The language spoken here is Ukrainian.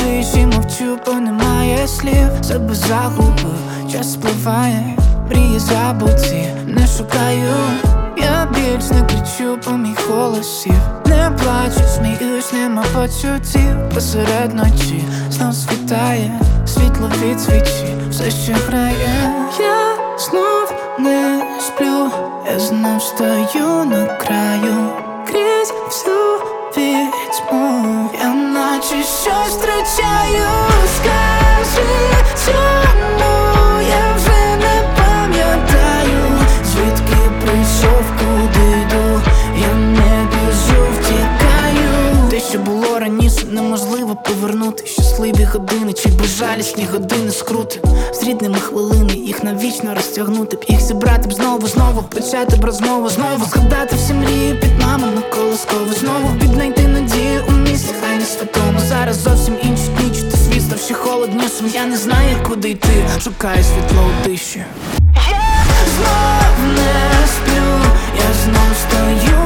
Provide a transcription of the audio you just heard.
тиші мовчу, бо немає слів. Себе загубив, час спливає, мрії забуті, не шукаю. Я більш не кричу, бо мій голосів. Не плачу, сміюсь, нема почуттів. Посеред ночі знов світає світло від свічі, все ще грає. Я знов не сплю, я знов стою на краю. Крізь всю вітьму я наче щось втрачаю. Скажи, чому я вже не пам'ятаю, звідки прийшов, куди йду. Я не біжу, втікаю. Те, що було раніше, неможливо повернути. Щасливі години чи безжалісні години скрути. З рідними хвилини, їх навічно розтягнути б. Їх зібрати б знову, почати б розмову знову. Згадати всі мрії під мамину колискову. Знову віднайти надію у місті, хай не святому. Зараз зовсім інші дні, чути світ став ще холоднішим. Я не знаю, куди йти, шукаю світло у тиші. Я знов не сплю, я знов стою